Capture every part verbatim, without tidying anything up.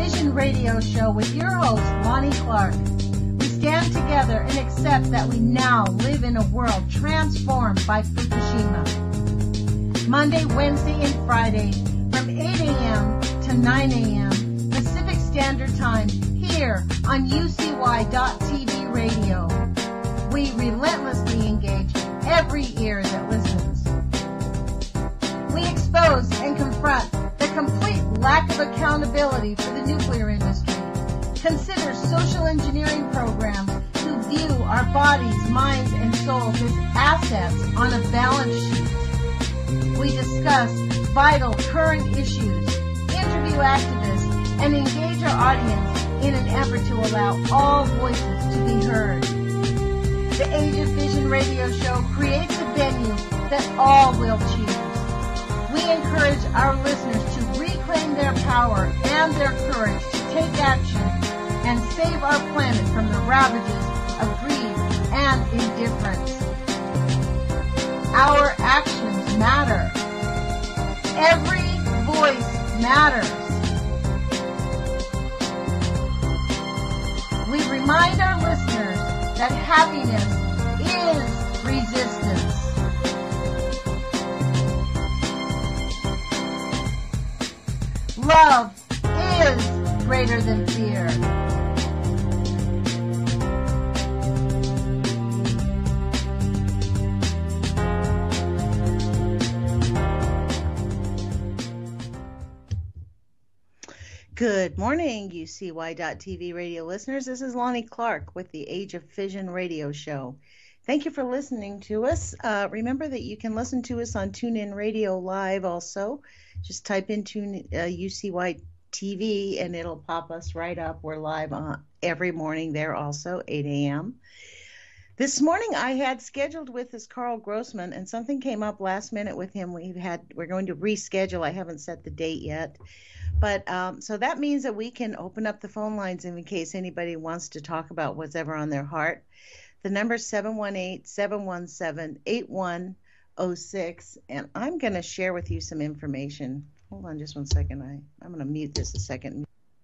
Vision Radio Show with your host, Lonnie Clark. We stand together and accept that we now live in a world transformed by Fukushima. Monday, Wednesday, and Friday from eight a.m. to nine a.m. Pacific Standard Time here on U C Y dot T V radio. We relentlessly engage every ear that listens. We expose and confront the complete lack of accountability for the nuclear industry. Consider social engineering programs who view our bodies, minds, and souls as assets on a balance sheet. We discuss vital current issues, interview activists, and engage our audience in an effort to allow all voices to be heard. The Age of Vision radio show creates a venue that all will choose. We encourage our listeners to reclaim their power and their courage to take action and save our planet from the ravages of greed and indifference. Our actions matter. Every voice matters. We remind our listeners that happiness is resistance. Love is greater than fear. Good morning, U C Y dot T V radio listeners. This is Lonnie Clark with the Age of Vision radio show. Thank you for listening to us. Uh, remember that you can listen to us on TuneIn Radio Live also. Just type in tune, uh, U C Y T V and it'll pop us right up. We're live on every morning there also, eight a.m. This morning I had scheduled with us Carl Grossman, and something came up last minute with him. We've had, we're going to reschedule. I haven't set the date yet. But um, so that means that we can open up the phone lines in case anybody wants to talk about what's ever on their heart. The number is seven one eight, seven one seven, eight one zero six, and I'm going to share with you some information. Hold on just one second. I, I'm going to mute this a second.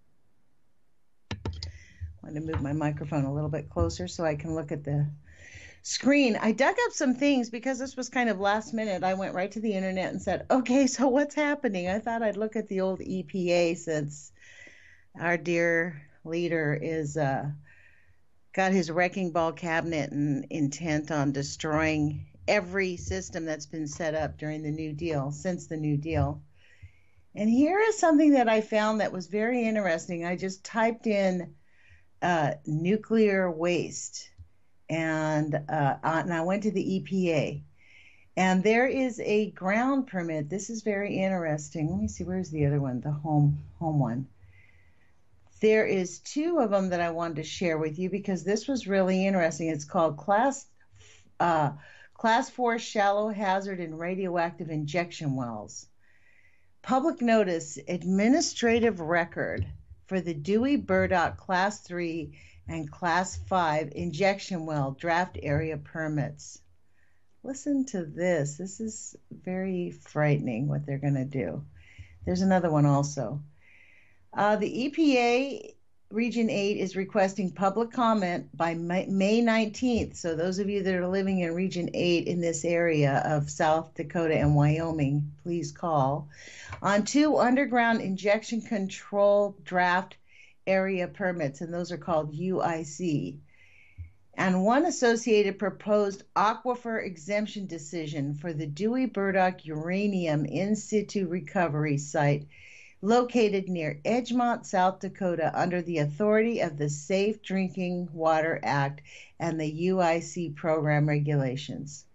I want to move my microphone a little bit closer so I can look at the screen. I dug up some things because this was kind of last minute. I went right to the internet and said, okay, so what's happening? I thought I'd look at the old E P A since our dear leader is uh, got his wrecking ball cabinet and intent on destroying every system that's been set up during the New Deal, since the New Deal. And here is something that I found that was very interesting. I just typed in uh, nuclear waste. And, uh, and I went to the E P A, and there is a ground permit. This is very interesting. Let me see, where's the other one, the home home one. There is two of them that I wanted to share with you because this was really interesting. It's called Class uh, Class four Shallow Hazard and Radioactive Injection Wells. Public notice, administrative record for the Dewey Burdock Class three and Class five injection well draft area permits. Listen to this. This is very frightening what they're going to do. There's another one also. Uh, the E P A Region eight is requesting public comment by May nineteenth. So those of you that are living in Region eight in this area of South Dakota and Wyoming, please call on two underground injection control draft area permits, and those are called U I C, and one associated proposed aquifer exemption decision for the Dewey Burdock uranium in situ recovery site located near Edgemont, South Dakota, under the authority of the Safe Drinking Water Act and the U I C program regulations.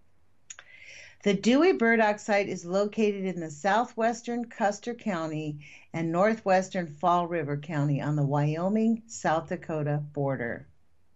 The Dewey Burdock site is located in the southwestern Custer County and northwestern Fall River County on the Wyoming-South Dakota border.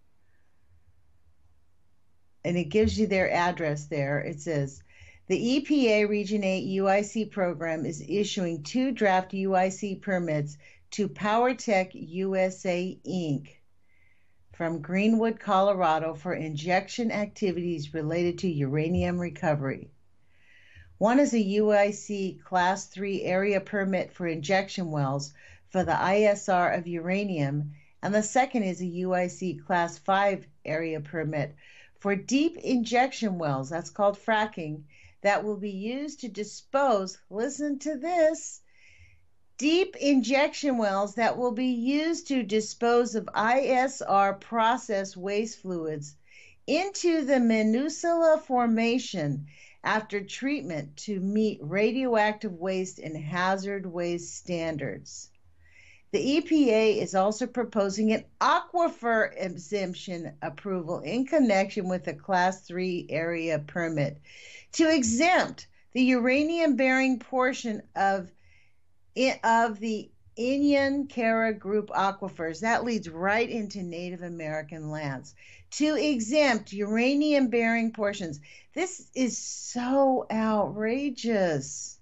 And it gives you their address there. It says, the E P A Region eight U I C program is issuing two draft U I C permits to PowerTech U S A, Incorporated from Greenwood, Colorado for injection activities related to uranium recovery. One is a U I C Class three area permit for injection wells for the I S R of uranium, and the second is a U I C Class five area permit for deep injection wells, that's called fracking, that will be used to dispose, listen to this, deep injection wells that will be used to dispose of I S R process waste fluids into the Peninsula Formation after treatment to meet radioactive waste and hazard waste standards. The E P A is also proposing an aquifer exemption approval in connection with a Class three area permit to exempt the uranium-bearing portion of of the Inyan Kara Group aquifers. That leads right into Native American lands. To exempt uranium-bearing portions. This is so outrageous.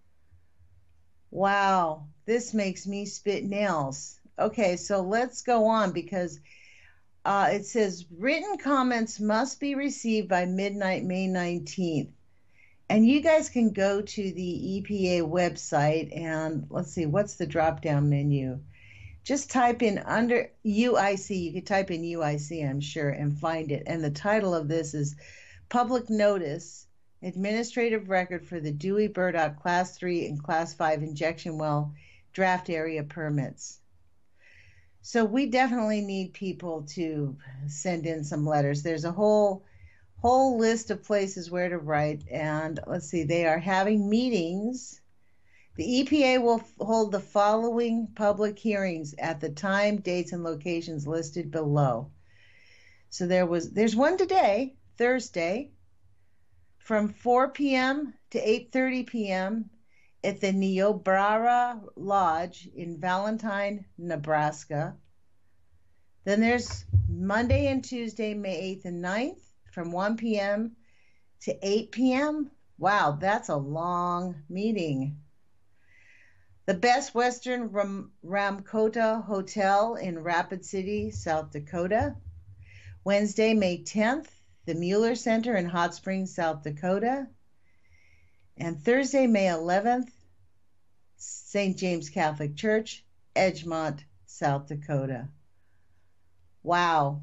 Wow, this makes me spit nails. Okay, so let's go on because uh, it says written comments must be received by midnight, May nineteenth. And you guys can go to the E P A website and let's see, what's the drop-down menu? Just type in under U I C. You could type in U I C, I'm sure, and find it. And the title of this is Public Notice, Administrative Record for the Dewey Burdock Class three and Class five Injection Well Draft Area Permits. So we definitely need people to send in some letters. There's a whole whole list of places where to write, and let's see, they are having meetings. The E P A will hold the following public hearings at the time, dates, and locations listed below. So there was, there's one today, Thursday, from four p.m. to eight thirty p.m. at the Niobrara Lodge in Valentine, Nebraska. Then there's Monday and Tuesday, May eighth and ninth, from one p.m. to eight p.m. Wow, that's a long meeting. The Best Western Ram- Ramkota Hotel in Rapid City, South Dakota. Wednesday, May tenth, the Mueller Center in Hot Springs, South Dakota. And Thursday, May eleventh, Saint James Catholic Church, Edgemont, South Dakota. Wow.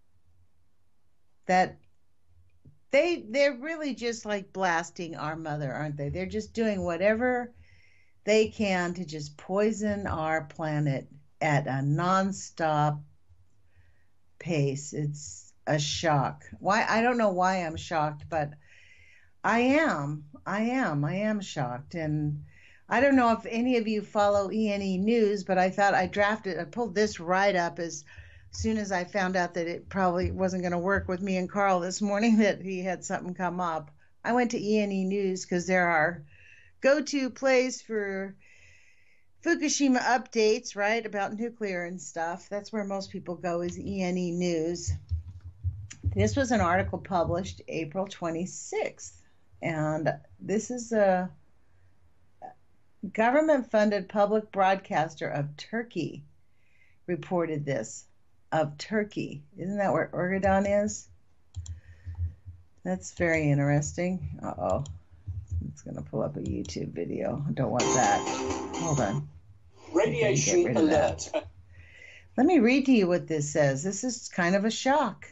That they they're really just like blasting our mother, aren't they? They're just doing whatever they can to just poison our planet at a nonstop pace. It's a shock. Why? I don't know why I'm shocked, but I am. I am. I am shocked. And I don't know if any of you follow E and E News, but I thought I drafted, I pulled this right up as soon as I found out that it probably wasn't going to work with me and Carl this morning, that he had something come up. I went to E and E News because they're our go-to place for Fukushima updates, right, about nuclear and stuff. That's where most people go, is E and E News. This was an article published April twenty-sixth, and this is a government-funded public broadcaster of Turkey reported this, of Turkey. Isn't that where Orgadon is? That's very interesting. Uh-oh. It's going to pull up a YouTube video. I don't want that. Hold on. Radiation alert. Let me read to you what this says. This is kind of a shock.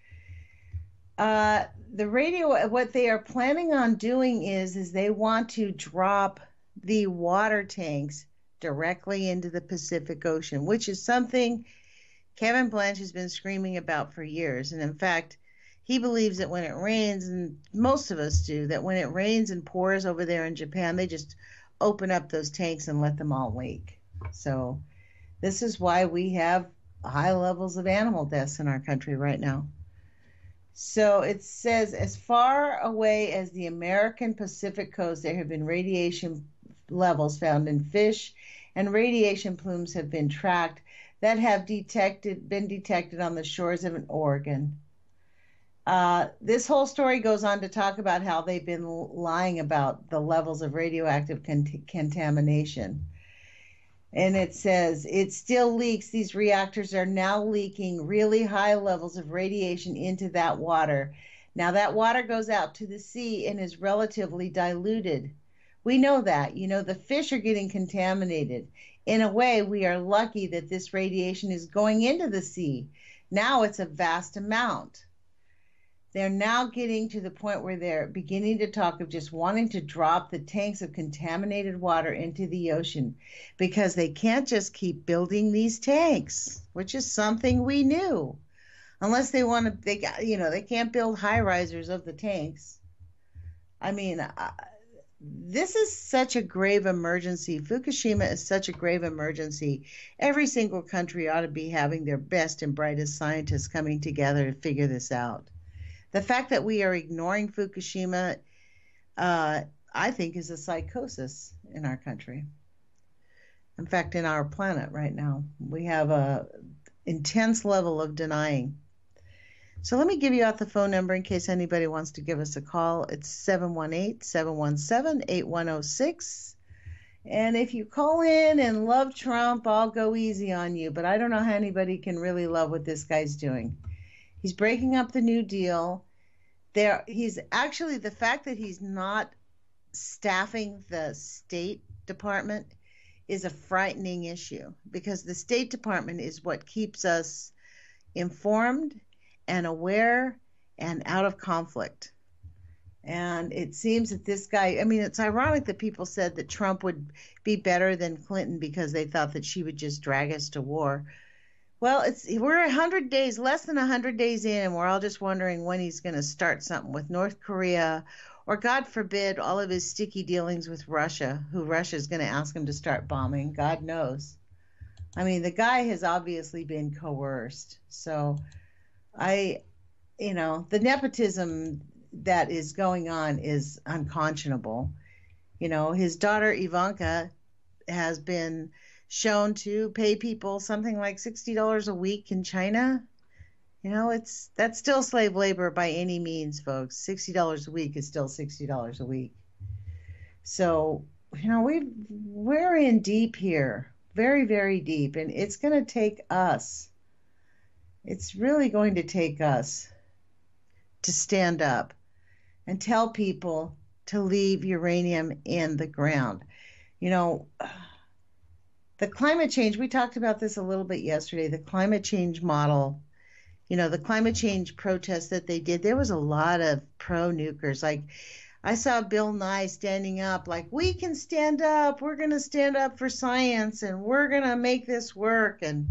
Uh, the radio, what they are planning on doing is, is they want to drop the water tanks directly into the Pacific Ocean, which is something Kevin Blanch has been screaming about for years. And in fact, he believes that when it rains, and most of us do, that when it rains and pours over there in Japan, they just open up those tanks and let them all leak. So this is why we have high levels of animal deaths in our country right now. So it says, as far away as the American Pacific coast, there have been radiation levels found in fish, and radiation plumes have been tracked that have detected been detected on the shores of Oregon. Uh, this whole story goes on to talk about how they've been lying about the levels of radioactive con- contamination. And it says, it still leaks. These reactors are now leaking really high levels of radiation into that water. Now that water goes out to the sea and is relatively diluted. We know that. You know, the fish are getting contaminated. In a way, we are lucky that this radiation is going into the sea. Now it's a vast amount. They're now getting to the point where they're beginning to talk of just wanting to drop the tanks of contaminated water into the ocean because they can't just keep building these tanks, which is something we knew. Unless they want to, they you know, they can't build high risers of the tanks. I mean, uh, this is such a grave emergency. Fukushima is such a grave emergency. Every single country ought to be having their best and brightest scientists coming together to figure this out. The fact that we are ignoring Fukushima, uh, I think, is a psychosis in our country. In fact, in our planet right now, we have a intense level of denying. So let me give you out the phone number in case anybody wants to give us a call. It's seven one eight, seven one seven, eight one zero six. And if you call in and love Trump, I'll go easy on you. But I don't know how anybody can really love what this guy's doing. He's breaking up the New Deal. There, he's actually, the fact that he's not staffing the State Department is a frightening issue because the State Department is what keeps us informed and aware and out of conflict. And it seems that this guy, I mean, it's ironic that people said that Trump would be better than Clinton because they thought that she would just drag us to war. Well, it's we're one hundred days, less than one hundred days in, and we're all just wondering when he's going to start something with North Korea, or God forbid, all of his sticky dealings with Russia, who Russia is going to ask him to start bombing. God knows. I mean, the guy has obviously been coerced. So I, you know, the nepotism that is going on is unconscionable. You know, his daughter Ivanka has been shown to pay people something like sixty dollars a week in China. You know, it's that's still slave labor by any means, folks. sixty dollars a week is still sixty dollars a week. So, you know, we we're in deep here, very, very deep, and it's going to take us. It's really going to take us to stand up and tell people to leave uranium in the ground. You know, the climate change, we talked about this a little bit yesterday, the climate change model, you know, the climate change protests that they did, there was a lot of pro-nukers. Like, I saw Bill Nye standing up, like, we can stand up, we're going to stand up for science, and we're going to make this work. And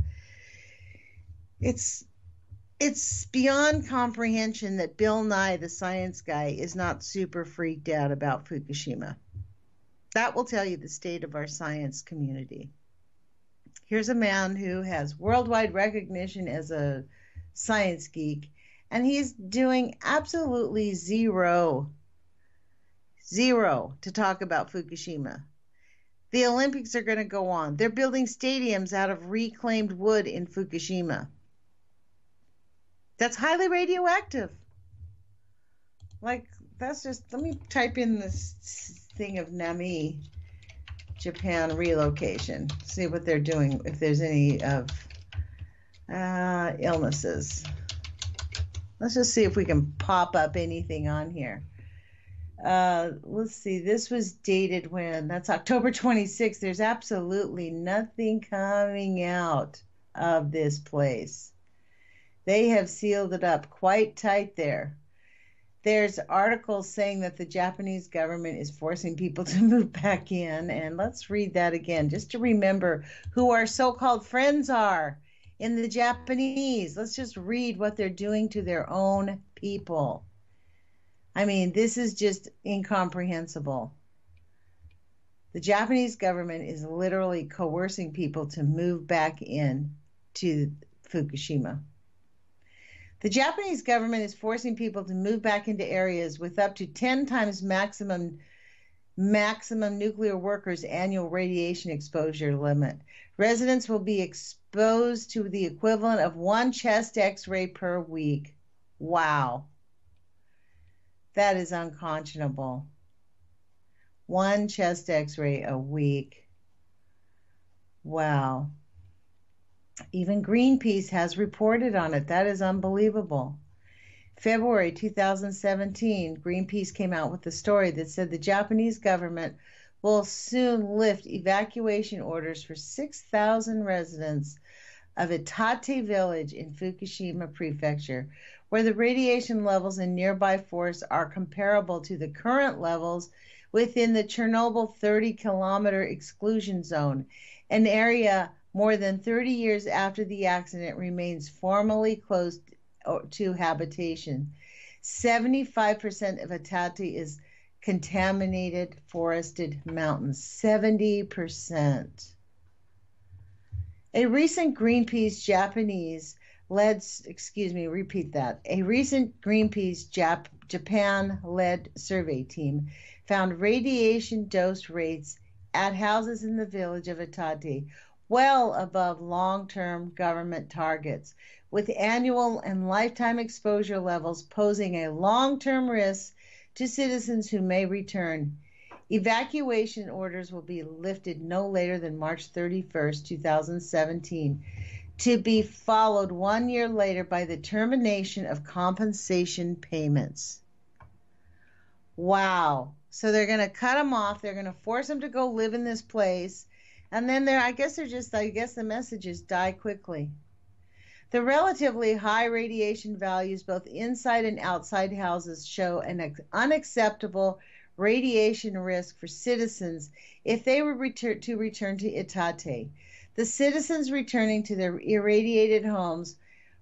it's it's beyond comprehension that Bill Nye, the science guy, is not super freaked out about Fukushima. That will tell you the state of our science community. Here's a man who has worldwide recognition as a science geek, and he's doing absolutely zero, zero to talk about Fukushima. The Olympics are going to go on. They're building stadiums out of reclaimed wood in Fukushima. That's highly radioactive. Like, that's just, let me type in this thing of Nami, Japan relocation. See what they're doing, if there's any of uh, illnesses. Let's just see if we can pop up anything on here. Uh, let's see, this was dated when? That's October twenty-sixth. There's absolutely nothing coming out of this place. They have sealed it up quite tight there. There's articles saying that the Japanese government is forcing people to move back in. And let's read that again, just to remember who our so-called friends are in the Japanese. Let's just read what they're doing to their own people. I mean, this is just incomprehensible. The Japanese government is literally coercing people to move back in to Fukushima. The Japanese government is forcing people to move back into areas with up to ten times maximum maximum nuclear workers' annual radiation exposure limit. Residents will be exposed to the equivalent of one chest X-ray per week. Wow. That is unconscionable. One chest X-ray a week. Wow. Even Greenpeace has reported on it. That is unbelievable. February two thousand seventeen, Greenpeace came out with a story that said the Japanese government will soon lift evacuation orders for six thousand residents of Itate Village in Fukushima Prefecture, where the radiation levels in nearby forests are comparable to the current levels within the Chernobyl thirty kilometer exclusion zone. An area more than thirty years after the accident remains formally closed to habitation. seventy-five percent of Itate is contaminated forested mountains. seventy percent. A recent Greenpeace Japanese led, excuse me, repeat that. A recent Greenpeace Jap, Japan-led survey team found radiation dose rates at houses in the village of Itate well above long-term government targets, with annual and lifetime exposure levels posing a long-term risk to citizens who may return. Evacuation orders will be lifted no later than March thirty-first, two thousand seventeen, to be followed one year later by the termination of compensation payments. Wow. So they're going to cut them off. They're going to force them to go live in this place. And then they're, I guess they're just, I guess the message is die quickly. The relatively high radiation values both inside and outside houses show an unacceptable radiation risk for citizens if they were retur- to return to Itate. The citizens returning to their irradiated homes,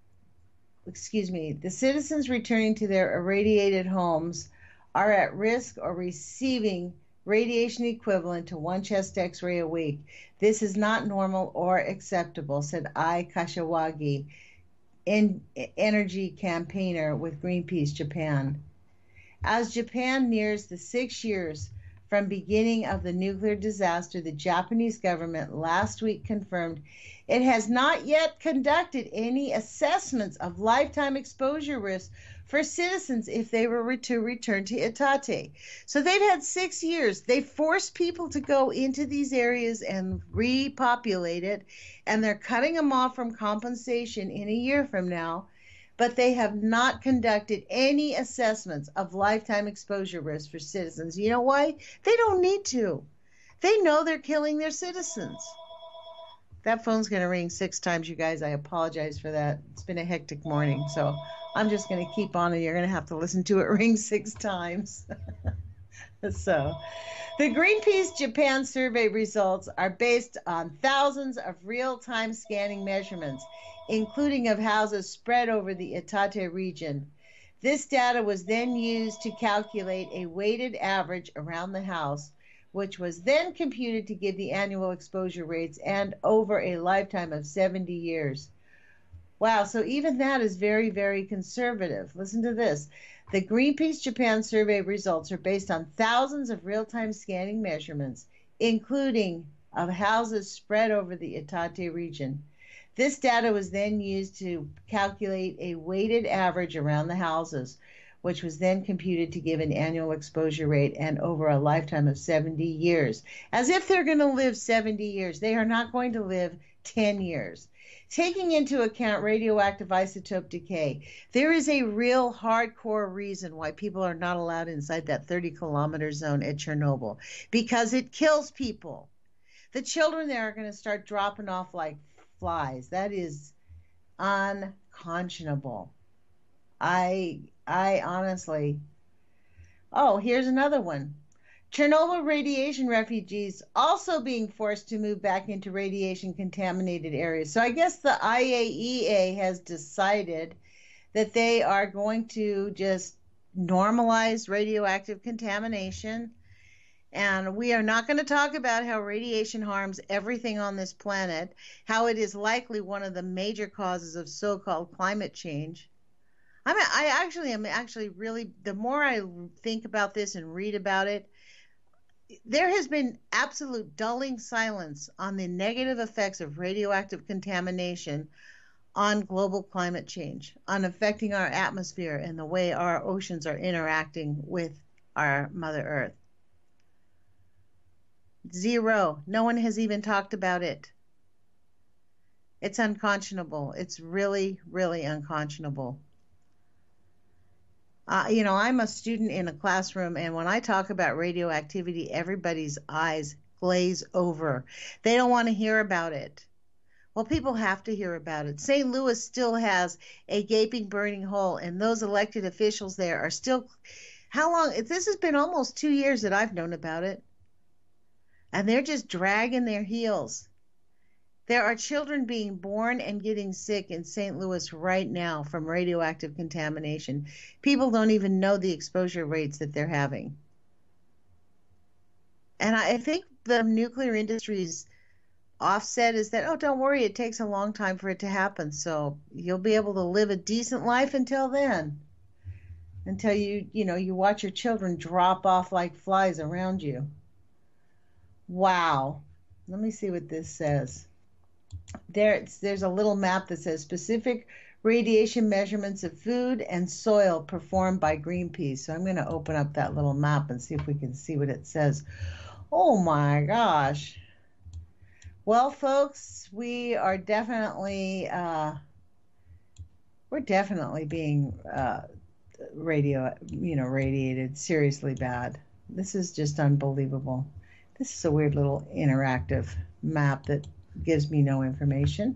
excuse me, the citizens returning to their irradiated homes are at risk of receiving radiation equivalent to one chest x-ray a week. This is not normal or acceptable, said Ai Kashiwagi, an energy campaigner with Greenpeace Japan. As Japan nears the six years from beginning of the nuclear disaster, the Japanese government last week confirmed it has not yet conducted any assessments of lifetime exposure risks for citizens if they were to return to Itate. So they've had six years. They forced people to go into these areas and repopulate it, and they're cutting them off from compensation in a year from now. But they have not conducted any assessments of lifetime exposure risk for citizens. You know why? They don't need to. They know they're killing their citizens. That phone's going to ring six times, you guys. I apologize for that. It's been a hectic morning, so I'm just going to keep on, and you're going to have to listen to it ring six times. So, the Greenpeace Japan survey results are based on thousands of real-time scanning measurements, including of houses spread over the Itate region. This data was then used to calculate a weighted average around the house, which was then computed to give the annual exposure rates and over a lifetime of seventy years. Wow, so even that is very, very conservative. Listen to this. The Greenpeace Japan survey results are based on thousands of real-time scanning measurements, including of houses spread over the Itate region. This data was then used to calculate a weighted average around the houses, which was then computed to give an annual exposure rate and over a lifetime of seventy years. As if they're going to live seventy years. They are not going to live ten years. Taking into account radioactive isotope decay, there is a real hardcore reason why people are not allowed inside that thirty kilometer zone at Chernobyl, because it kills people. The children there are going to start dropping off like flies. That is unconscionable. I, I honestly, oh, here's another one. Chernobyl radiation refugees also being forced to move back into radiation contaminated areas. So I guess the I A E A has decided that they are going to just normalize radioactive contamination. And we are not going to talk about how radiation harms everything on this planet, how it is likely one of the major causes of so-called climate change. I mean, I actually am actually really, the more I think about this and read about it, there has been absolute dulling silence on the negative effects of radioactive contamination on global climate change, on affecting our atmosphere and the way our oceans are interacting with our Mother Earth. Zero. No one has even talked about it. It's unconscionable. It's really, really unconscionable. Uh, you know, I'm a student in a classroom, and when I talk about radioactivity, everybody's eyes glaze over. They don't want to hear about it. Well, people have to hear about it. Saint Louis still has a gaping, burning hole, and those elected officials there are still. How long? This has been almost two years that I've known about it, and they're just dragging their heels. There are children being born and getting sick in Saint Louis right now from radioactive contamination. People don't even know the exposure rates that they're having. And I think the nuclear industry's offset is that, oh, don't worry, it takes a long time for it to happen. So you'll be able to live a decent life until then. Until you, you know, you watch your children drop off like flies around you. Wow. Let me see what this says. There, it's, there's a little map that says specific radiation measurements of food and soil performed by Greenpeace. So I'm going to open up that little map and see if we can see what it says. Oh my gosh. Well, folks, we are definitely, uh, we're definitely being uh, radio, you know, radiated seriously bad. This is just unbelievable. This is a weird little interactive map that gives me no information.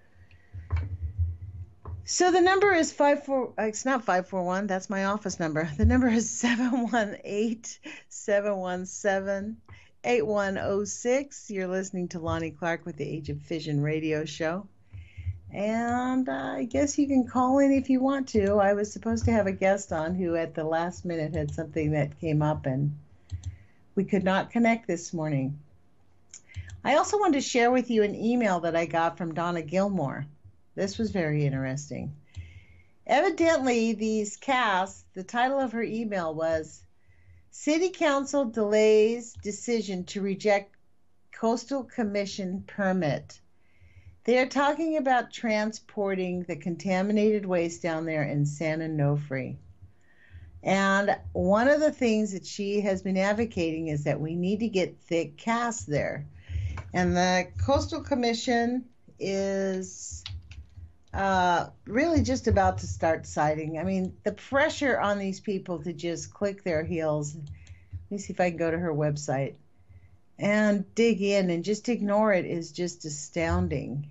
So the number is five four. It's not five four one. That's my office number. The number is seven one eight, seven one seven, eight one zero six. You're listening to Lonnie Clark with the Age of Fission radio show. And uh, I guess you can call in if you want to. I was supposed to have a guest on who at the last minute had something that came up and we could not connect this morning. I also wanted to share with you an email that I got from Donna Gilmore. This was very interesting. Evidently, these casts, the title of her email was City Council Delays Decision to Reject Coastal Commission Permit. They are talking about transporting the contaminated waste down there in San Onofre. And one of the things that she has been advocating is that we need to get thick casts there. And the Coastal Commission is uh, really just about to start citing. I mean, the pressure on these people to just click their heels. Let me see if I can go to her website and dig in and just ignore it is just astounding.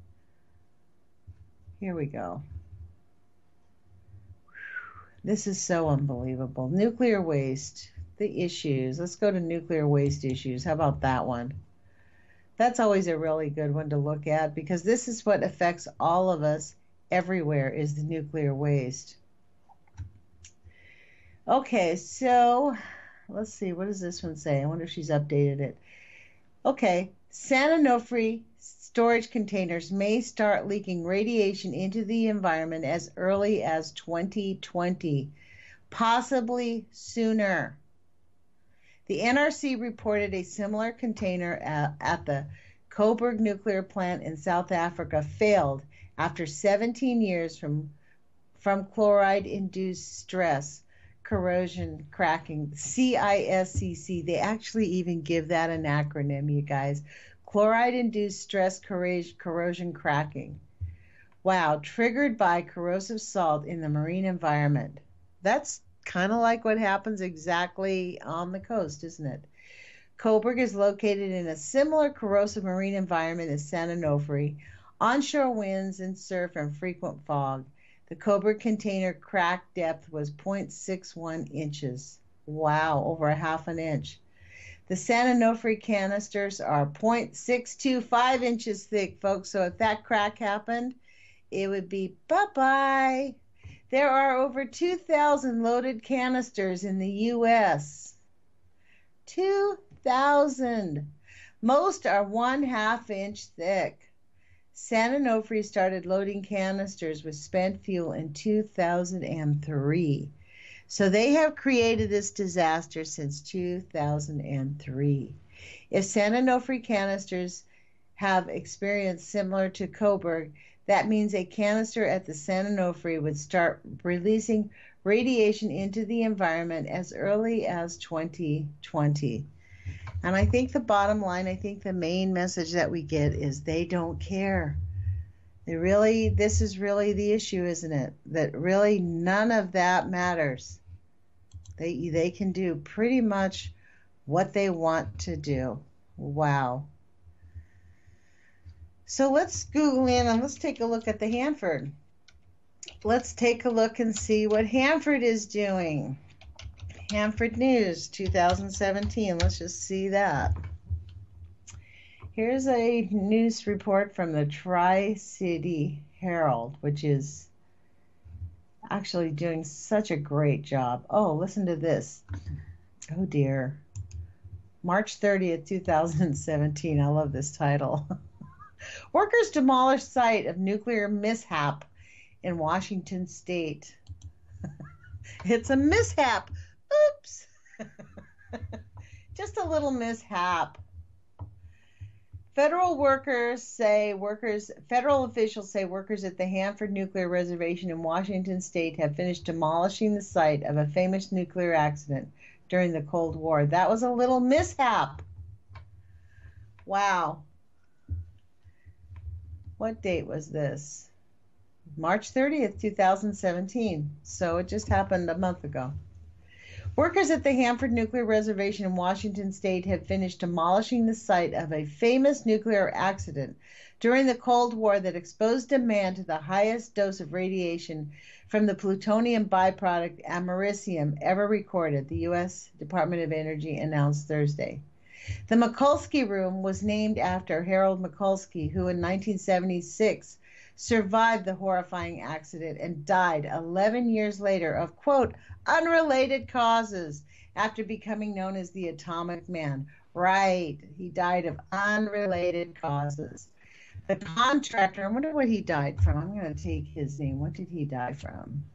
Here we go. This is so unbelievable. Nuclear waste, the issues. Let's go to nuclear waste issues. How about that one? That's always a really good one to look at because this is what affects all of us everywhere is the nuclear waste. Okay, so let's see. What does this one say? I wonder if she's updated it. Okay, San Onofre storage containers may start leaking radiation into the environment as early as twenty twenty, possibly sooner. The N R C reported a similar container at, at the Coburg nuclear plant in South Africa failed after seventeen years from, from chloride-induced stress, corrosion, cracking, C I S C C. They actually even give that an acronym, you guys. Chloride-induced stress corrosion cracking. Wow, triggered by corrosive salt in the marine environment. That's kind of like what happens exactly on the coast, isn't it? Coburg is located in a similar corrosive marine environment as San Onofre. Onshore winds and surf and frequent fog. The Coburg container crack depth was zero point six one inches. Wow, over a half an inch. The San Onofre canisters are zero point six two five inches thick, folks. So if that crack happened, it would be bye-bye. There are over two thousand loaded canisters in the U S two thousand. Most are one half inch thick. San Onofre started loading canisters with spent fuel in two thousand three. So they have created this disaster since two thousand three. If San Onofre canisters have experienced similar to Coburg, that means a canister at the San Onofre would start releasing radiation into the environment as early as twenty twenty. And I think the bottom line, I think the main message that we get is they don't care. They really, this is really the issue, isn't it? That really none of that matters. They they can do pretty much what they want to do. Wow. So let's Google in and let's take a look at the Hanford. Let's take a look and see what Hanford is doing. Hanford News two thousand seventeen. Let's just see that. Here's a news report from the Tri-City Herald, which is actually doing such a great job. Oh, listen to this. Oh, dear. March thirtieth, two thousand seventeen. I love this title. Workers demolish site of nuclear mishap in Washington State. It's a mishap. Oops. Just a little mishap. Federal workers say workers, federal officials say workers at the Hanford Nuclear Reservation in Washington State have finished demolishing the site of a famous nuclear accident during the Cold War. That was a little mishap. Wow. What date was this? March thirtieth, two thousand seventeen. So it just happened a month ago. Workers at the Hanford Nuclear Reservation in Washington State have finished demolishing the site of a famous nuclear accident during the Cold War that exposed a man to the highest dose of radiation from the plutonium byproduct americium ever recorded, the U S Department of Energy announced Thursday. The Mikulski Room was named after Harold Mikulski, who in nineteen seventy-six survived the horrifying accident and died eleven years later of, quote, unrelated causes after becoming known as the Atomic Man. Right, he died of unrelated causes. The contractor, I wonder what he died from. I'm going to take his name. What did he die from?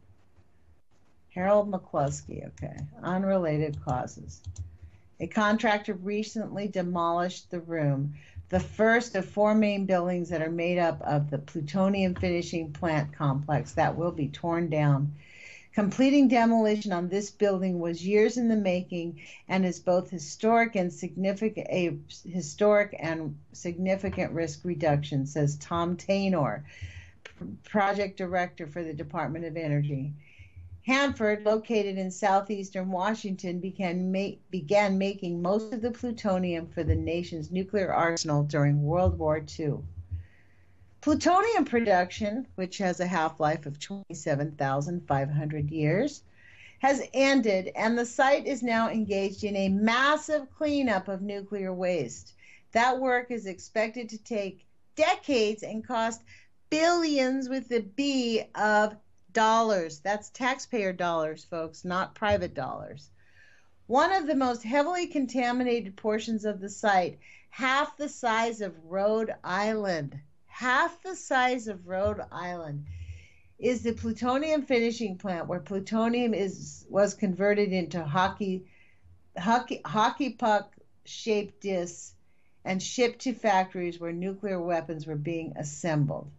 Harold McCluskey, okay. Unrelated causes. A contractor recently demolished the room, the first of four main buildings that are made up of the plutonium finishing plant complex that will be torn down. Completing demolition on this building was years in the making and is both historic and significant, a historic and significant risk reduction, says Tom Taynor, project director for the Department of Energy. Hanford, located in southeastern Washington, began, make, began making most of the plutonium for the nation's nuclear arsenal during World War Two. Plutonium production, which has a half-life of twenty-seven thousand five hundred years, has ended, and the site is now engaged in a massive cleanup of nuclear waste. That work is expected to take decades and cost billions with the B of dollars. That's taxpayer dollars, folks, not private dollars. One of the most heavily contaminated portions of the site, half the size of Rhode Island, half the size of Rhode Island, is the plutonium finishing plant where plutonium is was converted into hockey, hockey, hockey puck shaped discs and shipped to factories where nuclear weapons were being assembled.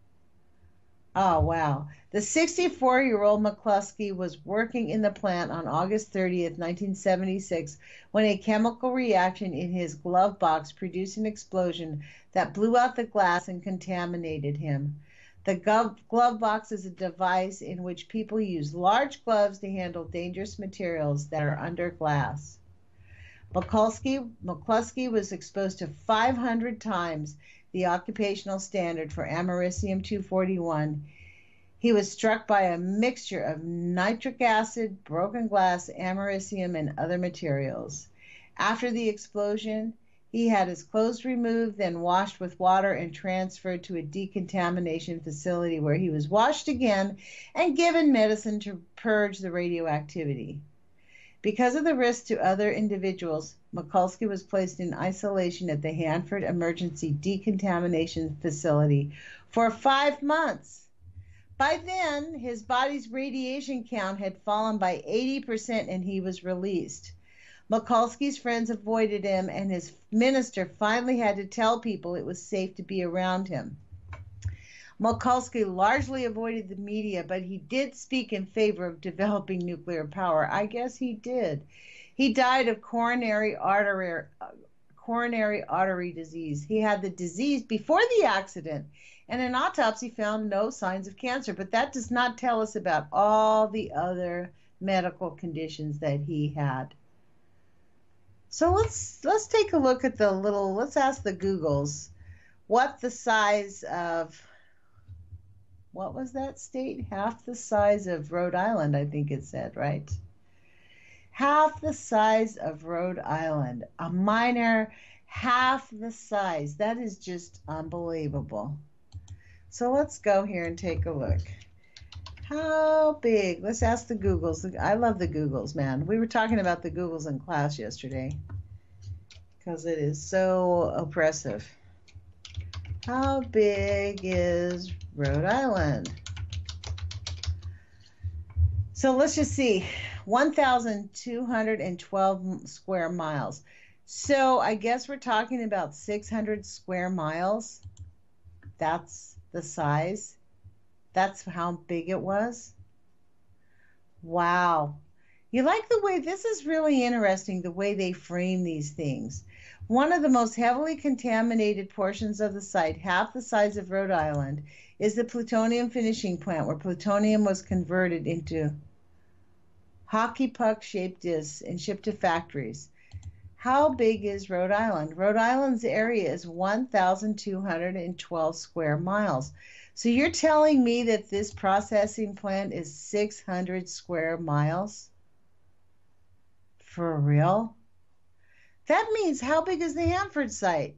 Oh, wow. The sixty-four-year-old McCluskey was working in the plant on August thirtieth, nineteen seventy-six, when a chemical reaction in his glove box produced an explosion that blew out the glass and contaminated him. The glove box is a device in which people use large gloves to handle dangerous materials that are under glass. McCluskey, McCluskey was exposed to five hundred times the occupational standard for americium two forty-one. He was struck by a mixture of nitric acid, broken glass, americium, and other materials. After the explosion, he had his clothes removed, then washed with water and transferred to a decontamination facility where he was washed again and given medicine to purge the radioactivity. Because of the risk to other individuals, Mikulski was placed in isolation at the Hanford Emergency Decontamination Facility for five months. By then, his body's radiation count had fallen by eighty percent and he was released. Mikulski's friends avoided him, and his minister finally had to tell people it was safe to be around him. Mikulski largely avoided the media, but he did speak in favor of developing nuclear power. I guess he did. He died of coronary artery, uh, coronary artery disease. He had the disease before the accident and an autopsy found no signs of cancer. But that does not tell us about all the other medical conditions that he had. So let's let's take a look at the little, let's ask the Googles what the size of, what was that state? Half the size of Rhode Island, I think it said, right? Half the size of Rhode Island. A minor half the size. That is just unbelievable. So let's go here and take a look. How big? Let's ask the Googles. I love the Googles, man. We were talking about the Googles in class yesterday because it is so oppressive. How big is Rhode Island? So let's just see. one thousand two hundred twelve square miles. So I guess we're talking about six hundred square miles. That's the size. That's how big it was. Wow. You like the way, this is really interesting, the way they frame these things. One of the most heavily contaminated portions of the site, half the size of Rhode Island, is the plutonium finishing plant, where plutonium was converted into hockey puck shaped discs and shipped to factories. How big is Rhode Island? Rhode Island's area is one thousand two hundred twelve square miles. So you're telling me that this processing plant is six hundred square miles? For real? That means, how big is the Hanford site?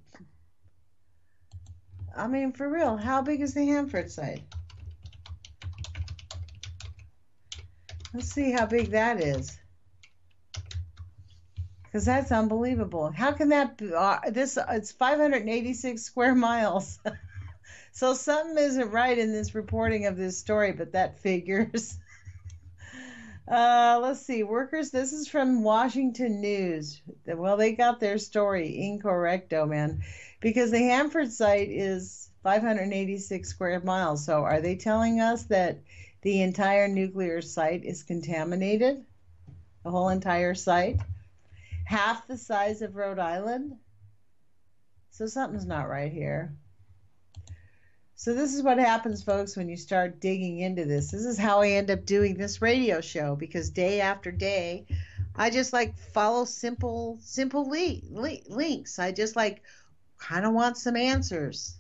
I mean, for real, how big is the Hanford site? Let's see how big that is. Because that's unbelievable. How can that be? Uh, this, it's five hundred eighty-six square miles. So something isn't right in this reporting of this story, but that figures. uh, let's see. Workers, this is from Washington News. Well, they got their story incorrecto, man. Because the Hanford site is five hundred eighty-six square miles. So are they telling us that the entire nuclear site is contaminated? The whole entire site? Half the size of Rhode Island? So something's not right here. So this is what happens, folks, when you start digging into this. This is how I end up doing this radio show, because day after day, I just like follow simple, simple le- le- links. I just like kind of want some answers.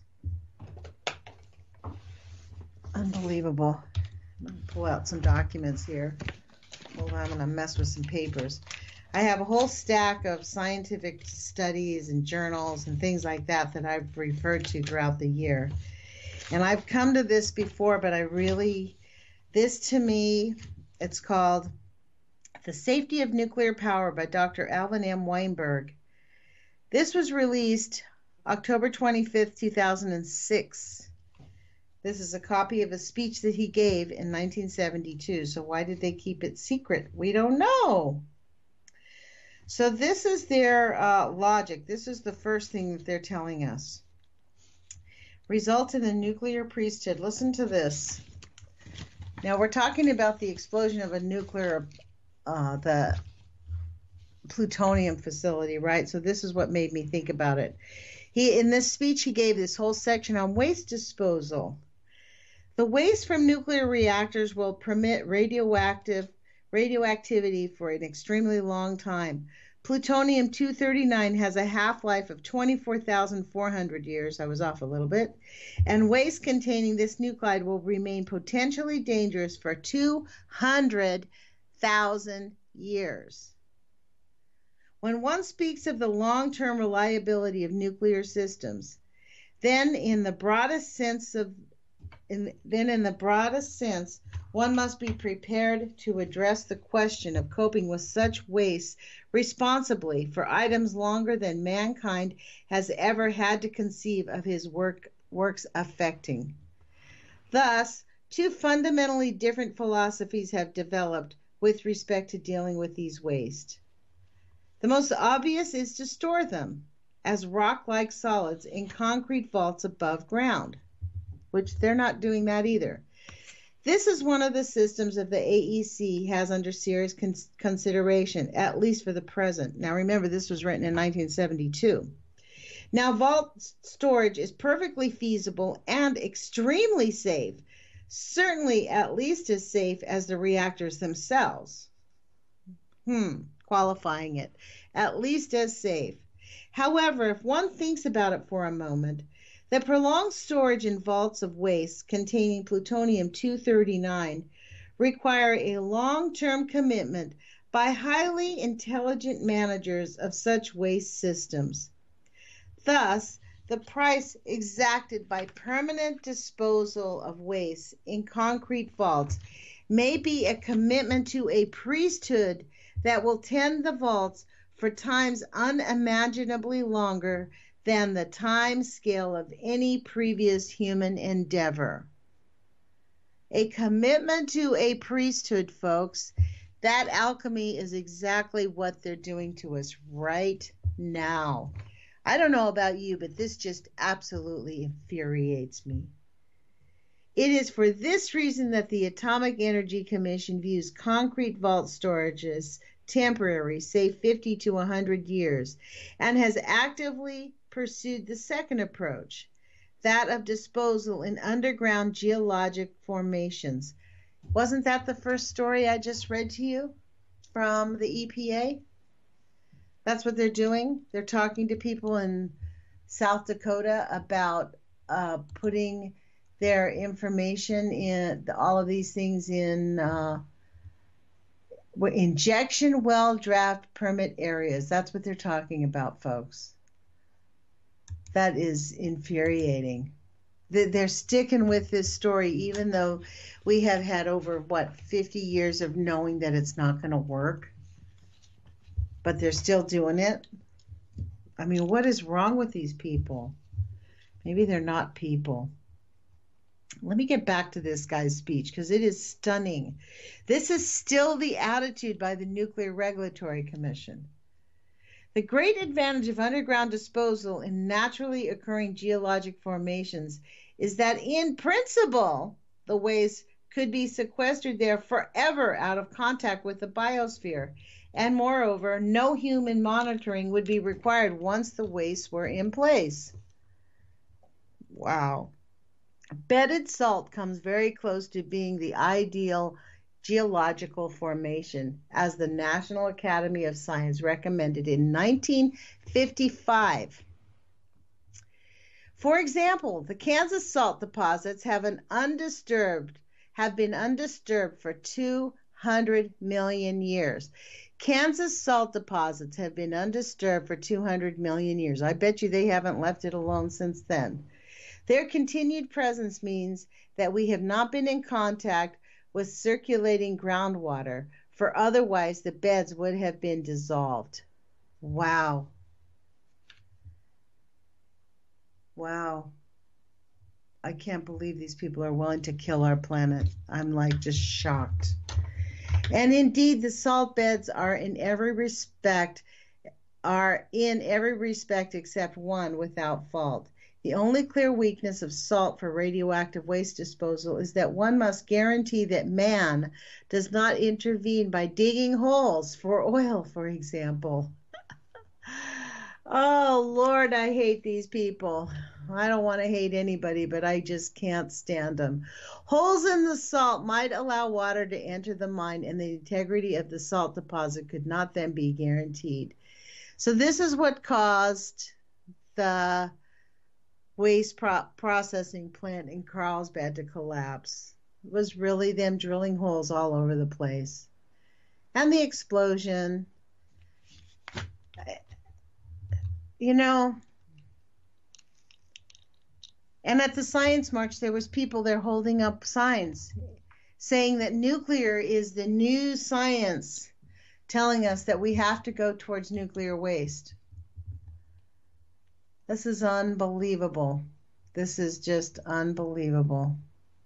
Unbelievable. I'm going to pull out some documents here. Hold on, I'm going to mess with some papers. I have a whole stack of scientific studies and journals and things like that that I've referred to throughout the year. And I've come to this before, but I really, this to me, it's called The Safety of Nuclear Power by Doctor Alvin M. Weinberg. This was released October twenty-fifth, two thousand six. This is a copy of a speech that he gave in nineteen seventy-two. So why did they keep it secret? We don't know. So this is their uh, logic. This is the first thing that they're telling us. Result in a nuclear priesthood. Listen to this. Now we're talking about the explosion of a nuclear, uh, the plutonium facility, right? So this is what made me think about it. He, in this speech, he gave this whole section on waste disposal. The waste from nuclear reactors will permit radioactive radioactivity for an extremely long time. Plutonium two thirty-nine has a half-life of twenty-four thousand four hundred years. I was off a little bit. And waste containing this nuclide will remain potentially dangerous for two hundred thousand years. When one speaks of the long-term reliability of nuclear systems, then in the broadest sense of in, then in the broadest sense, one must be prepared to address the question of coping with such waste responsibly for items longer than mankind has ever had to conceive of his work, works affecting. Thus, two fundamentally different philosophies have developed with respect to dealing with these waste. The most obvious is to store them as rock-like solids in concrete vaults above ground, which they're not doing that either. This is one of the systems that the A E C has under serious con- consideration, at least for the present. Now remember, this was written in nineteen seventy-two. Now, vault storage is perfectly feasible and extremely safe, certainly at least as safe as the reactors themselves. Hmm, qualifying it, at least as safe. However, if one thinks about it for a moment, the prolonged storage in vaults of waste containing plutonium two thirty-nine require a long-term commitment by highly intelligent managers of such waste systems. Thus, the price exacted by permanent disposal of waste in concrete vaults may be a commitment to a priesthood that will tend the vaults for times unimaginably longer than the time scale of any previous human endeavor. A commitment to a priesthood, folks. That alchemy is exactly what they're doing to us right now. I don't know about you, but this just absolutely infuriates me. It is for this reason that the Atomic Energy Commission views concrete vault storage as temporary, say fifty to one hundred years, and has actively pursued the second approach, that of disposal in underground geologic formations. Wasn't that the first story I just read to you from the E P A? That's what they're doing. They're talking to people in South Dakota about uh, putting their information in all of these things in uh, injection well draft permit areas. That's what they're talking about, folks. That is infuriating. They're sticking with this story, even though we have had over, what, fifty years of knowing that it's not going to work. But they're still doing it. I mean, what is wrong with these people? Maybe they're not people. Let me get back to this guy's speech because it is stunning. This is still the attitude by the Nuclear Regulatory Commission. The great advantage of underground disposal in naturally occurring geologic formations is that in principle, the waste could be sequestered there forever out of contact with the biosphere. And moreover, no human monitoring would be required once the wastes were in place. Wow. Bedded salt comes very close to being the ideal geological formation, as the National Academy of Science recommended in nineteen fifty-five. For example, the Kansas salt deposits have an undisturbed have been undisturbed for two hundred million years. Kansas salt deposits have been undisturbed for two hundred million years. I bet you they haven't left it alone since then. Their continued presence means that we have not been in contact with circulating groundwater, for otherwise the beds would have been dissolved. Wow. Wow. I can't believe these people are willing to kill our planet. I'm like just shocked. And indeed, the salt beds are in every respect, are in every respect except one without fault. The only clear weakness of salt for radioactive waste disposal is that one must guarantee that man does not intervene by digging holes for oil, for example. Oh, Lord, I hate these people. I don't want to hate anybody, but I just can't stand them. Holes in the salt might allow water to enter the mine, and the integrity of the salt deposit could not then be guaranteed. So this is what caused the waste pro- processing plant in Carlsbad to collapse. It was really them drilling holes all over the place. And the explosion. You know, and at the Science March, there was people there holding up signs saying that nuclear is the new science, telling us that we have to go towards nuclear waste. This is unbelievable. This is just unbelievable.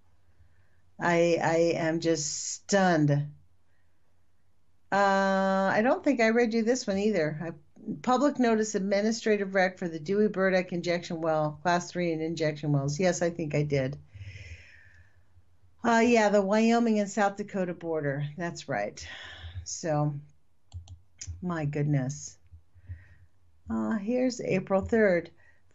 I I am just stunned. Uh, I don't think I read you this one either. I, public notice administrative rec for the Dewey Burdick injection well, class three and injection wells. Yes, I think I did. Uh, yeah, the Wyoming and South Dakota border. That's right. So, my goodness. Uh, here's April third.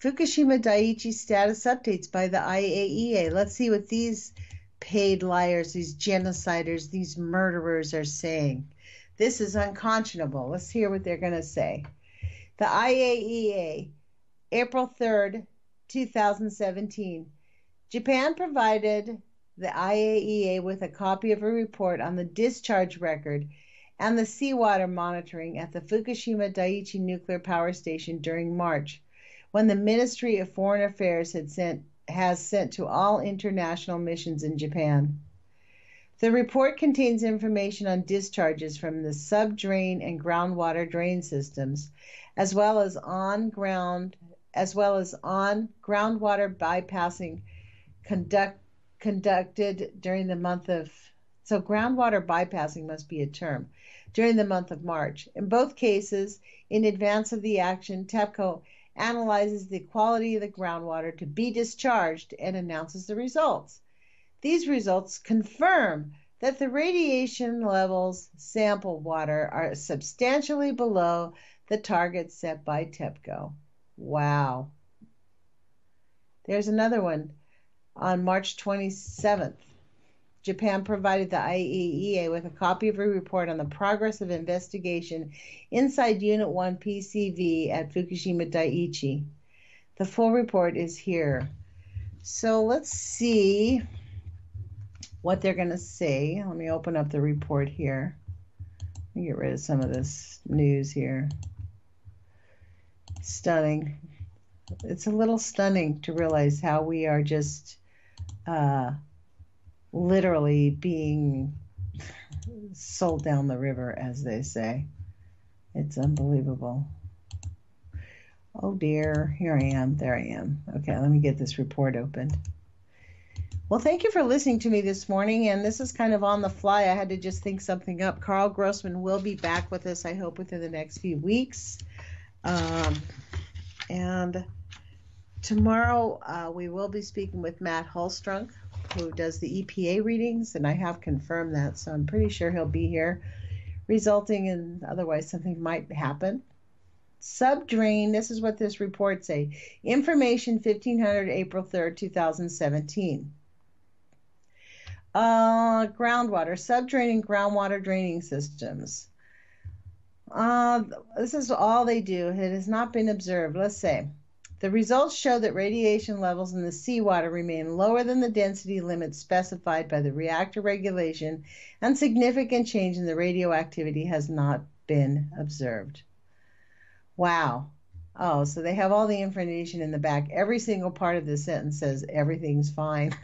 Fukushima Daiichi status updates by the I A E A. Let's see what these paid liars, these genociders, these murderers are saying. This is unconscionable. Let's hear what they're going to say. The I A E A, April third, two thousand seventeen. Japan provided the I A E A with a copy of a report on the discharge record and the seawater monitoring at the Fukushima Daiichi nuclear power station during March, when the Ministry of Foreign Affairs had sent, has sent to all international missions in Japan. The report contains information on discharges from the sub-drain and groundwater drain systems, as well as on ground, as well as on groundwater bypassing conduct, conducted during the month of, so groundwater bypassing must be a term, during the month of March. In both cases, in advance of the action, TEPCO analyzes the quality of the groundwater to be discharged and announces the results. These results confirm that the radiation levels sampled water are substantially below the targets set by TEPCO. Wow. There's another one. On March twenty-seventh, Japan provided the I A E A with a copy of a report on the progress of investigation inside Unit one P C V at Fukushima Daiichi. The full report is here. So let's see what they're going to say. Let me open up the report here. Let me get rid of some of this news here. Stunning. It's a little stunning to realize how we are just uh, literally being sold down the river, as they say. It's unbelievable. Oh dear, here I am, there I am. Okay, let me get this report opened. Well, thank you for listening to me this morning, and this is kind of on the fly. I had to just think something up. Carl Grossman will be back with us, I hope, within the next few weeks. Um, and tomorrow uh, we will be speaking with Matt Holstrunk, who does the E P A readings, and I have confirmed that, so I'm pretty sure he'll be here, resulting in otherwise something might happen. Subdrain, this is what this report say. Information fifteen hundred, April third, two thousand seventeen. Uh, groundwater, subdraining groundwater draining systems. Uh, this is all they do. It has not been observed. Let's say the results show that radiation levels in the seawater remain lower than the density limits specified by the reactor regulation, and significant change in the radioactivity has not been observed. Wow. Oh, so they have all the information in the back. Every single part of this sentence says everything's fine.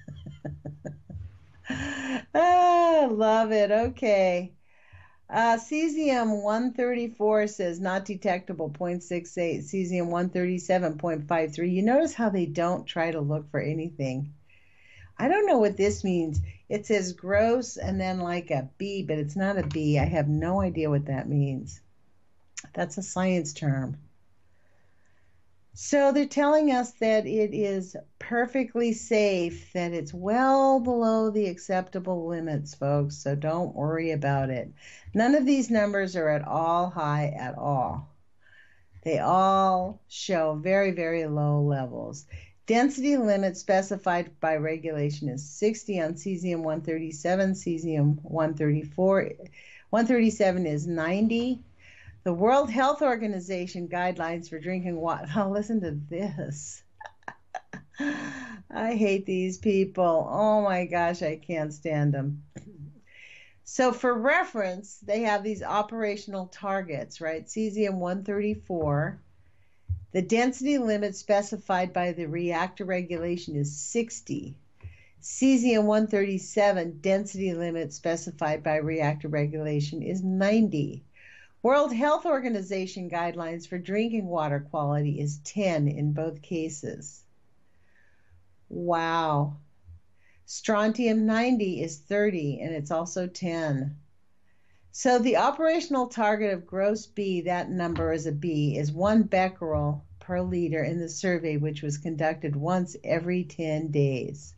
Ah, love it. Okay. Uh, cesium one thirty-four says not detectable, zero point six eight. Cesium one thirty-seven, zero point five three. You notice how they don't try to look for anything. I don't know what this means. It says gross and then like a B, but it's not a B. I have no idea what that means. That's a science term. So they're telling us that it is perfectly safe, that it's well below the acceptable limits, folks, so don't worry about it. None of these numbers are at all high at all. They all show very, very low levels. Density limit specified by regulation is sixty on cesium one thirty-seven, cesium one thirty-four. one thirty-seven is ninety. The World Health Organization guidelines for drinking water. Oh, listen to this. I hate these people. Oh my gosh, I can't stand them. So for reference, they have these operational targets, right? Cesium one thirty-four. The density limit specified by the reactor regulation is sixty. Cesium one thirty-seven density limit specified by reactor regulation is ninety. World Health Organization guidelines for drinking water quality is ten in both cases. Wow. Strontium ninety is thirty, and it's also ten. So the operational target of gross B, that number is a B, is one becquerel per liter in the survey, which was conducted once every ten days.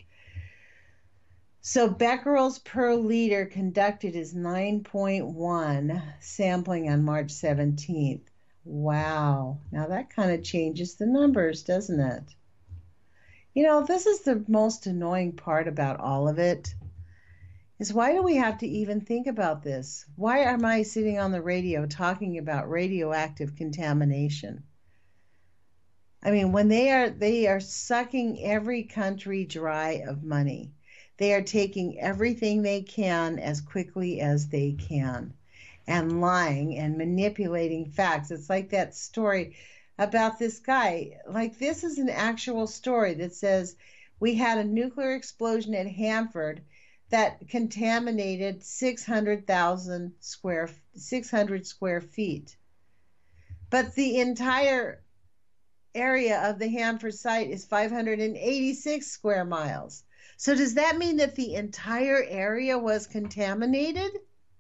So becquerels per liter conducted is nine point one, sampling on March seventeenth. Wow. Now that kind of changes the numbers, doesn't it? You know, this is the most annoying part about all of it, is why do we have to even think about this? Why am I sitting on the radio talking about radioactive contamination? I mean, when they are they are sucking every country dry of money. They are taking everything they can as quickly as they can and lying and manipulating facts. It's like that story about this guy. Like, this is an actual story that says we had a nuclear explosion at Hanford that contaminated six hundred thousand square six hundred square feet. But the entire area of the Hanford site is five hundred eighty-six square miles. So does that mean that the entire area was contaminated?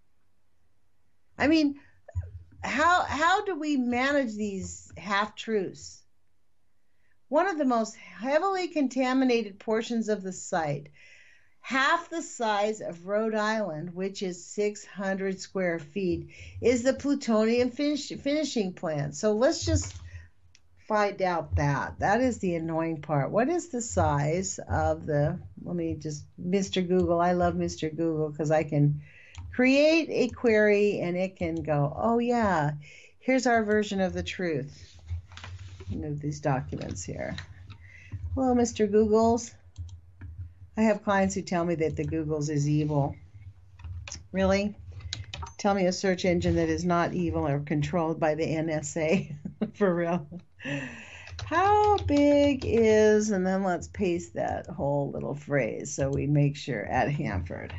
I mean, how how do we manage these half-truths? One of the most heavily contaminated portions of the site, half the size of Rhode Island, which is six hundred square feet, is the plutonium finish, finishing plant. So let's just find out that. That is the annoying part. What is the size of the, let me just, Mister Google, I love Mister Google because I can create a query and it can go, oh yeah, here's our version of the truth. Move these documents here. Hello, Mister Googles. I have clients who tell me that the Googles is evil. Really? Tell me a search engine that is not evil or controlled by the N S A. For real. How big is, and then let's paste that whole little phrase so we make sure, at Hanford.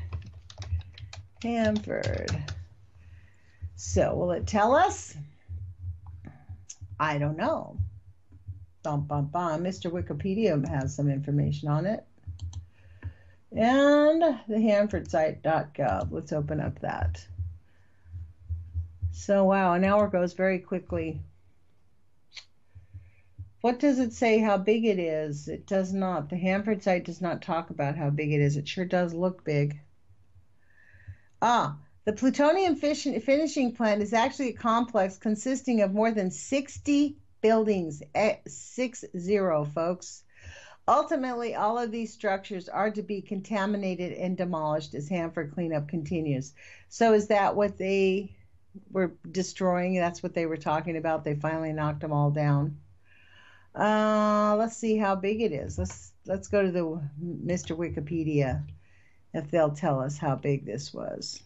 Hanford. So will it tell us? I don't know. Bum, bum, bum. Mister Wikipedia has some information on it. And the hanford site dot gov. Let's open up that. So, wow, an hour goes very quickly. What does it say how big it is? It does not. The Hanford site does not talk about how big it is. It sure does look big. Ah, the plutonium finishing plant is actually a complex consisting of more than sixty buildings. Six zero, folks. Ultimately, all of these structures are to be contaminated and demolished as Hanford cleanup continues. So is that what they were destroying? That's what they were talking about? They finally knocked them all down. Uh, let's see how big it is. Let's let's go to the Mister Wikipedia if they'll tell us how big this was.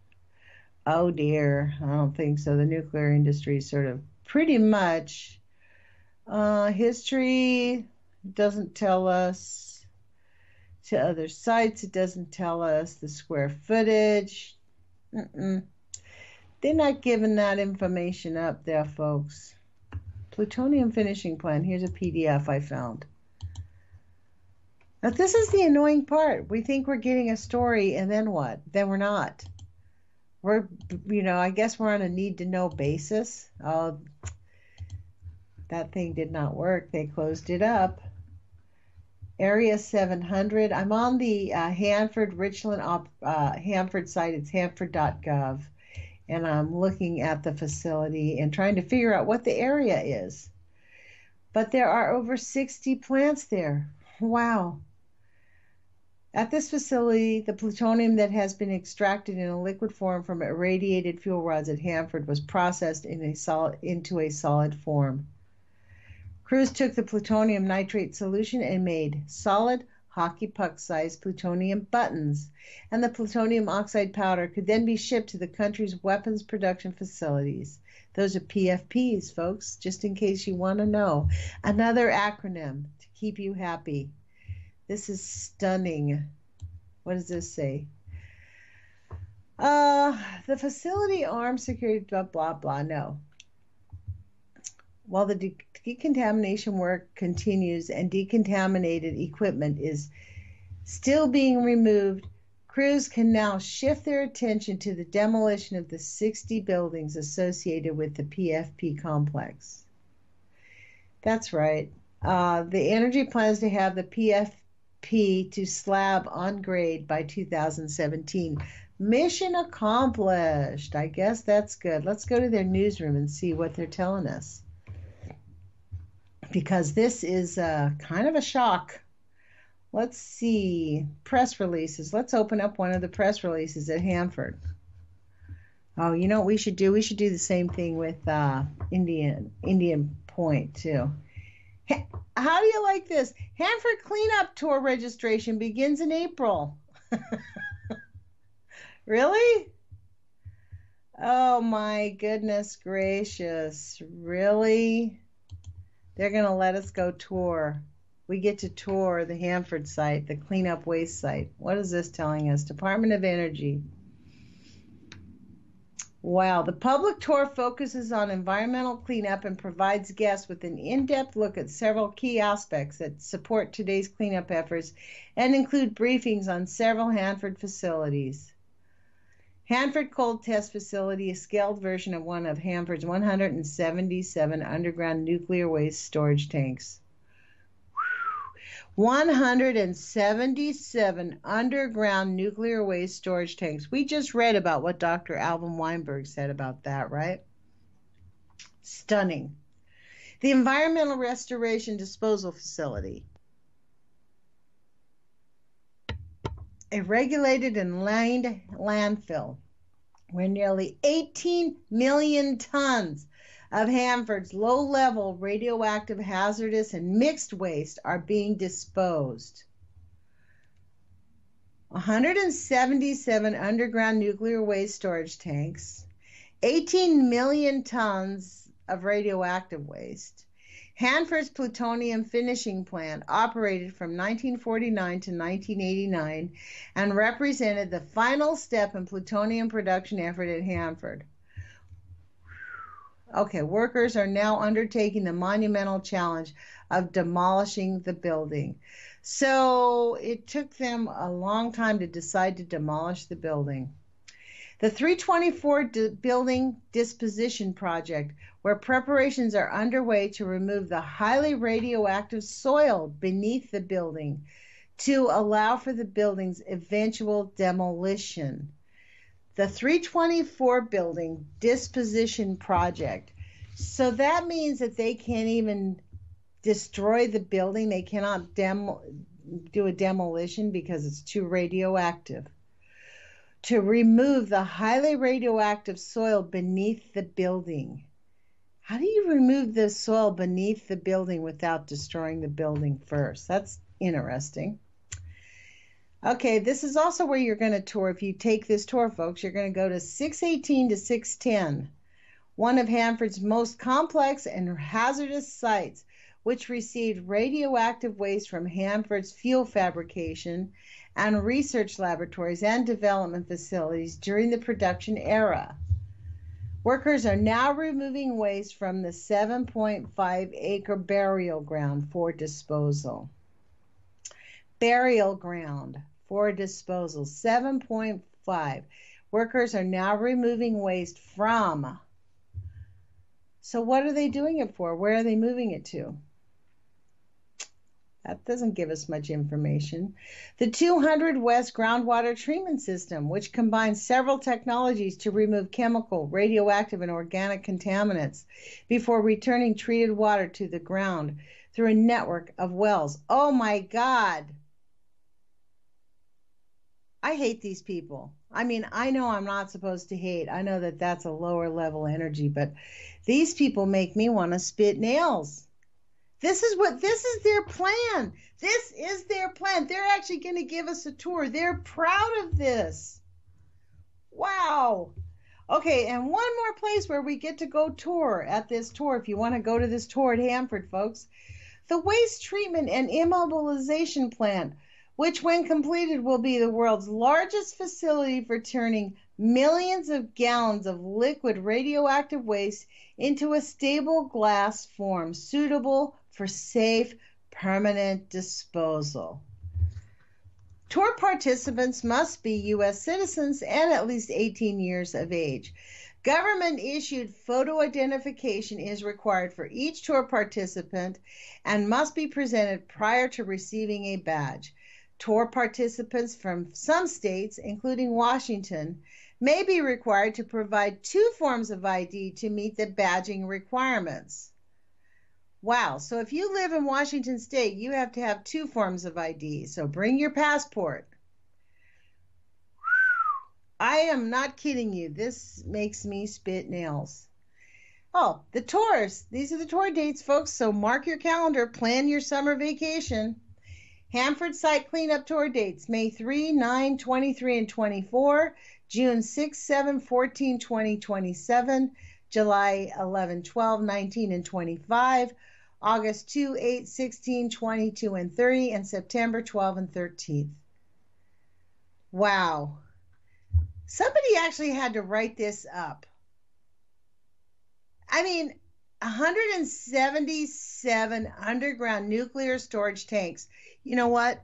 Oh dear, I don't think so. The nuclear industry sort of pretty much. Uh, history doesn't tell us. To other sites, it doesn't tell us. The square footage. Mm-mm. They're not giving that information up there, folks. Plutonium finishing plant. Here's a P D F I found. Now, this is the annoying part. We think we're getting a story, and then what? Then we're not. We're, you know, I guess we're on a need-to-know basis. Oh, that thing did not work. They closed it up. Area seven hundred. I'm on the uh, Hanford Richland op, uh, Hanford site. It's hanford dot gov. And I'm looking at the facility and trying to figure out what the area is. But there are over sixty plants there. Wow. At this facility, the plutonium that has been extracted in a liquid form from irradiated fuel rods at Hanford was processed in a solid, into a solid form. Crews took the plutonium nitrate solution and made solid hockey puck-sized plutonium buttons, and the plutonium oxide powder could then be shipped to the country's weapons production facilities. Those are P F Ps, folks, just in case you want to know. Another acronym to keep you happy. This is stunning. What does this say? Uh, the facility armed security, blah, blah, blah. No. While the de- decontamination work continues and decontaminated equipment is still being removed, crews can now shift their attention to the demolition of the sixty buildings associated with the P F P complex. That's right. Uh, the energy plans to have the P F P to slab on grade by two thousand seventeen. Mission accomplished. I guess that's good. Let's go to their newsroom and see what they're telling us. Because this is uh, kind of a shock. Let's see. Press releases. Let's open up one of the press releases at Hanford. Oh, you know what we should do? We should do the same thing with uh, Indian Indian Point, too. Ha- How do you like this? Hanford Cleanup Tour registration begins in April. Really? Oh, my goodness gracious. Really? They're going to let us go tour. We get to tour the Hanford site, the cleanup waste site. What is this telling us? Department of Energy. Wow, the public tour focuses on environmental cleanup and provides guests with an in-depth look at several key aspects that support today's cleanup efforts and include briefings on several Hanford facilities. Hanford Cold Test Facility, a scaled version of one of Hanford's one hundred seventy-seven underground nuclear waste storage tanks. one hundred seventy-seven underground nuclear waste storage tanks. We just read about what Doctor Alvin Weinberg said about that, right? Stunning. The Environmental Restoration Disposal Facility. A regulated and lined landfill where nearly eighteen million tons of Hanford's low-level radioactive, hazardous, and mixed waste are being disposed. one hundred seventy-seven underground nuclear waste storage tanks, eighteen million tons of radioactive waste. Hanford's plutonium finishing plant operated from nineteen forty-nine to nineteen eighty-nine and represented the final step in plutonium production effort at Hanford. Okay, workers are now undertaking the monumental challenge of demolishing the building. So it took them a long time to decide to demolish the building. The three twenty-four di- Building Disposition Project, where preparations are underway to remove the highly radioactive soil beneath the building to allow for the building's eventual demolition. The three twenty-four Building Disposition Project. So that means that they can't even destroy the building. They cannot demo, do a demolition because it's too radioactive. To remove the highly radioactive soil beneath the building. How do you remove the soil beneath the building without destroying the building first? That's interesting. Okay, this is also where you're going to tour. If you take this tour, folks, you're going to go to six eighteen to six ten, one of Hanford's most complex and hazardous sites, which received radioactive waste from Hanford's fuel fabrication and research laboratories and development facilities during the production era. Workers are now removing waste from the seven point five acre burial ground for disposal. Burial ground for disposal, seven point five. Workers are now removing waste from. So what are they doing it for? Where are they moving it to? That doesn't give us much information. The two hundred West Groundwater Treatment System, which combines several technologies to remove chemical, radioactive, and organic contaminants before returning treated water to the ground through a network of wells. Oh my God. I hate these people. I mean, I know I'm not supposed to hate. I know that that's a lower level energy, but these people make me want to spit nails. This is what, this is their plan. This is their plan. They're actually going to give us a tour. They're proud of this. Wow. Okay, and one more place where we get to go tour at this tour, if you want to go to this tour at Hanford, folks. The Waste Treatment and Immobilization Plant, which when completed will be the world's largest facility for turning millions of gallons of liquid radioactive waste into a stable glass form suitable for safe, permanent disposal. Tour participants must be U S citizens and at least eighteen years of age. Government-issued photo identification is required for each tour participant and must be presented prior to receiving a badge. Tour participants from some states, including Washington, may be required to provide two forms of I D to meet the badging requirements. Wow, so if you live in Washington State, you have to have two forms of I D, so bring your passport. I am not kidding you. This makes me spit nails. Oh, the tours. These are the tour dates, folks, so mark your calendar, plan your summer vacation. Hanford Site Cleanup Tour dates, May third, nine, twenty-three, and twenty-four, June sixth, seventh, fourteenth, twenty, twenty-seven, July eleventh, twelve, nineteen, and twenty-five, August second, eighth, sixteen, twenty-two, and thirty, and September twelfth and thirteenth. Wow. Somebody actually had to write this up. I mean, one hundred seventy-seven underground nuclear storage tanks. You know what?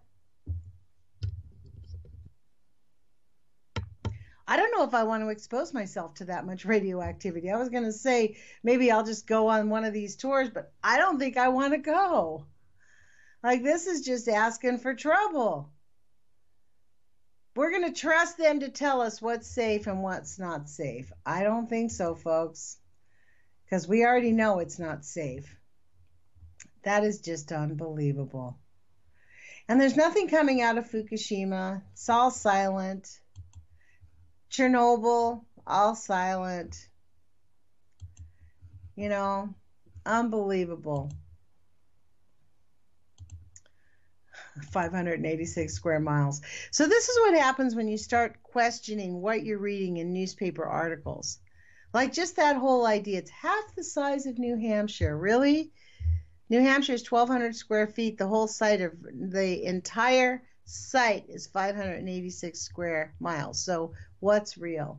I don't know if I want to expose myself to that much radioactivity. I was going to say maybe I'll just go on one of these tours, but I don't think I want to go. Like, this is just asking for trouble. We're going to trust them to tell us what's safe and what's not safe. I don't think so, folks, because we already know it's not safe. That is just unbelievable. And there's nothing coming out of Fukushima. It's all silent. Chernobyl, all silent. You know, unbelievable. five hundred eighty-six square miles. So this is what happens when you start questioning what you're reading in newspaper articles. Like just that whole idea, it's half the size of New Hampshire. Really? New Hampshire is twelve hundred square feet. The whole site of the entire site is five hundred eighty-six square miles. So what's real?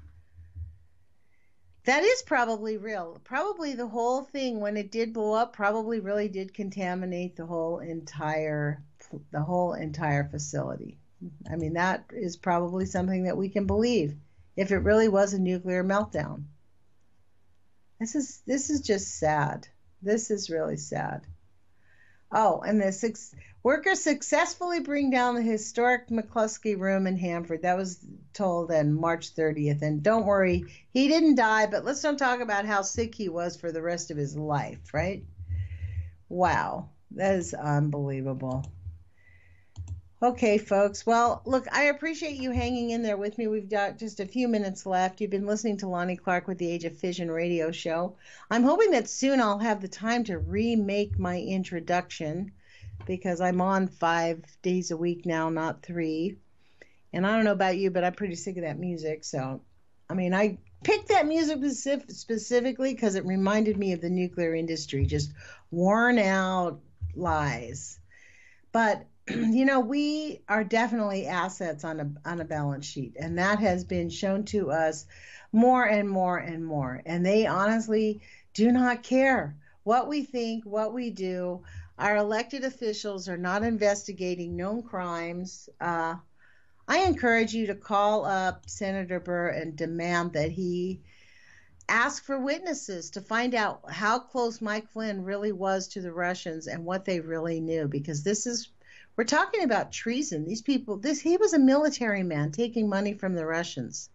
That is probably real. Probably the whole thing, when it did blow up, probably really did contaminate the whole entire the whole entire facility. I mean, that is probably something that we can believe if it really was a nuclear meltdown. This is this is just sad. This is really sad. Oh, and the six workers successfully bring down the historic McCluskey Room in Hanford. That was told on March thirtieth. And don't worry, he didn't die, but let's don't talk about how sick he was for the rest of his life, right? Wow, that is unbelievable. Okay, folks. Well, look, I appreciate you hanging in there with me. We've got just a few minutes left. You've been listening to Lonnie Clark with the Age of Fission radio show. I'm hoping that soon I'll have the time to remake my introduction because I'm on five days a week now, not three. And I don't know about you, but I'm pretty sick of that music. So, I mean, I picked that music specifically because it reminded me of the nuclear industry, just worn out lies. But you know, we are definitely assets on a on a balance sheet, and that has been shown to us more and more and more. And they honestly do not care what we think, what we do. Our elected officials are not investigating known crimes. Uh, I encourage you to call up Senator Burr and demand that he ask for witnesses to find out how close Mike Flynn really was to the Russians and what they really knew, because this is We're talking about treason. These people, this he was a military man taking money from the Russians.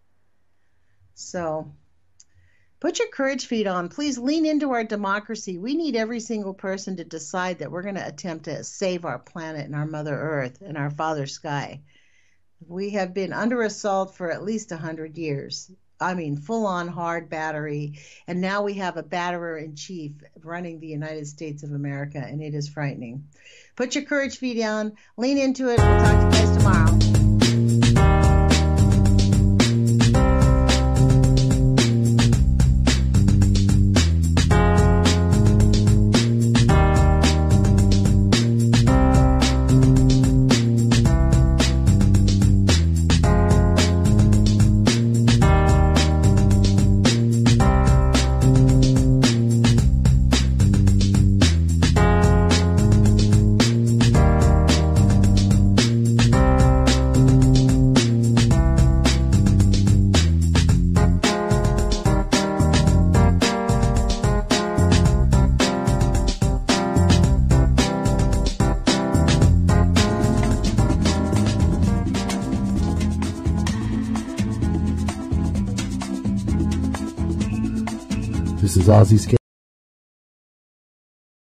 So put your courage feet on. Please lean into our democracy. We need every single person to decide that we're going to attempt to save our planet and our Mother Earth and our Father Sky. We have been under assault for at least one hundred years. I mean, full-on hard battery. And now we have a batterer-in-chief running the United States of America, and it is frightening. Put your courage feet down. Lean into it. We'll talk to you guys tomorrow. This is Ozzy Scape.